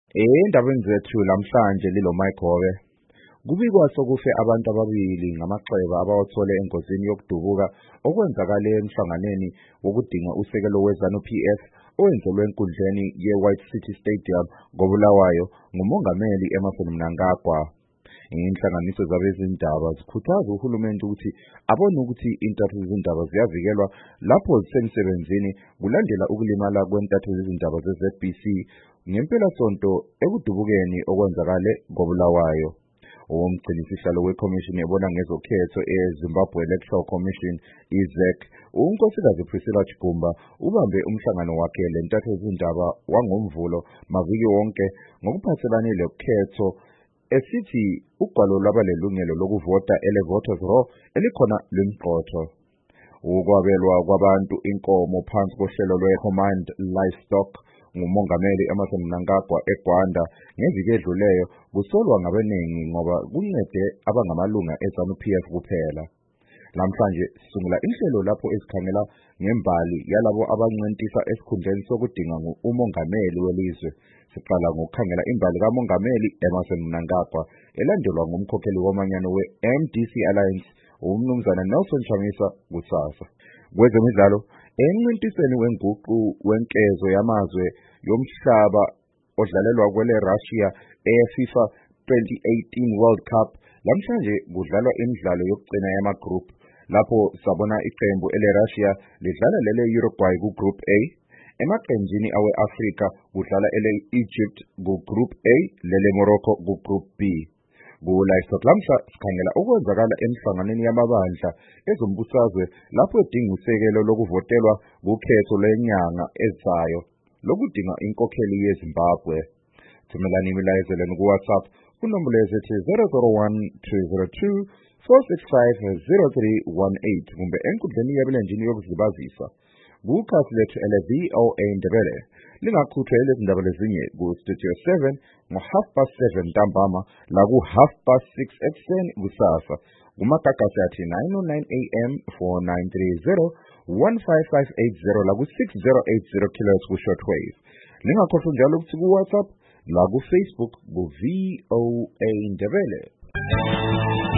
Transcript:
Endabeni zethu lamhlanje lilo Mike. Kubikwa sokufe abantu ababili ngamaxeba abawathole engozini yokudubuka okwenzakale emhlanganeni wokudinga usekelo weZANU-PF owenzelwe enkundleni ye-White City Stadium ngoBulawayo ngumongameli Emmerson Mnangagwa. Inhlanganiso zabezindaba zikhuthaza uhulumeni ukuthi abone ukuthi intathu zezindaba ziyavikelwa lapho zisemsebenzini kulandela ukulimala kwentathu zezindaba ze-ZBC ngempelasonto ekudubukeni okwenzakale ngoBulawayo. Umgcinisihlalo wekhomishini ebona ngezokhetho eZimbabwe Electoral Commission ZEC unkosikazi Priscilla Chigumba ubambe umhlangano wakhe lentathu zezindaba wangomvulo maviki wonke ngokuphathelane lokhetho esithi ugwalo lwabalelungelo lokuvota ele-voters roll elikhona lwemigqotho. Ukwabelwa kwabantu inkomo phansi kohlelo lwe-Command Livestock ngumongameli Emmerson Mnangagwa eGwanda ngeviki edluleyo kusolwa ngabeningi ngoba kuncede abangamalunga eZANU-PF kuphela. Namhlanje sisungula inhlelo lapho esikhangela ngembali yalabo abancentisa esikhundleni sokudinga umongameli welizwe. Siqala ngokukhangela imbali kamongameli Emmerson Mnangagwa elandelwa ngumkhokheli womanyano we-MDC Alliance umnumzana Nelson Chamisa kusasa. Kwezemidlalo encintisweni wenguqu wenkezo yamazwe yomhlaba odlalelwa kwele Russia eFIFA 2018 World Cup lamhlanje kudlalwa imidlalo yokugcina yamagroup lapho sabona iqembu ele-Russia lidlala lele Uruguay ku-Group A, emaqenjini awe-Afrika kudlala ele-Egypt ku-Group A lele Morocco ku-Group B. Ku-Livestock lamhla sikhangela okwenzakala emhlanganeni yamabandla ezombusazwe lapho edinga usekelo lokuvotelwa kukhetho lwenyanga ezayo lokudinga inkokheli yeZimbabwe. Thumelani imilayezeleni ku-WhatsApp kunombolo yezethi 001 202 465 0318 kumbe enkundleni yabelenjini yokuzibazisa kukhasi lethu ele-VOA Ndebele. Lingakhuthwa lezindaba lezinye ku-Studio 7 ngo-7:30 ntambama la ku-6:30 ekuseni kusasa kumagagasi athi 909 AM 4930 15580 la ku-6080 kHz ku-shortwave. Lingakhohlwa njalo ukuthi ku-WhatsApp la ku-Facebook ku-VOA Ndebele.